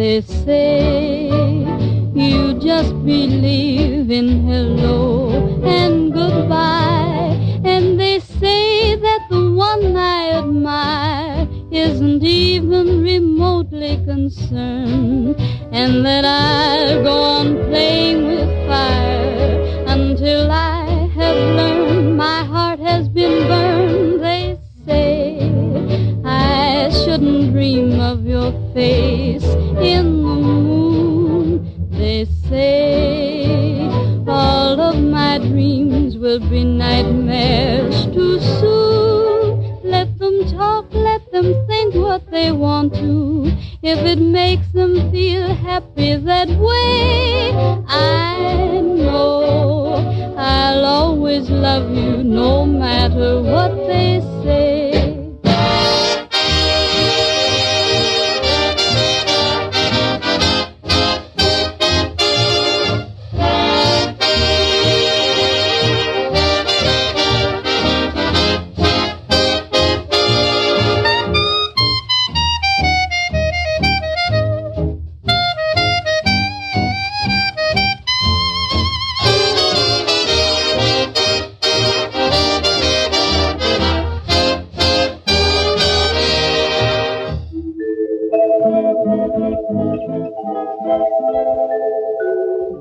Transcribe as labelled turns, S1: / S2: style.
S1: They say you just believe in hello and goodbye, and they say that the one I admire isn't even remotely concerned, and that I'll go on playing with fire until I have learned my heart has been burned. They say I shouldn't dream of your face in the moon. They say all of my dreams will be nightmares too soon. Let them talk, let them think what they want to. If it makes them feel happy that way, I know I'll always love you no matter what they say.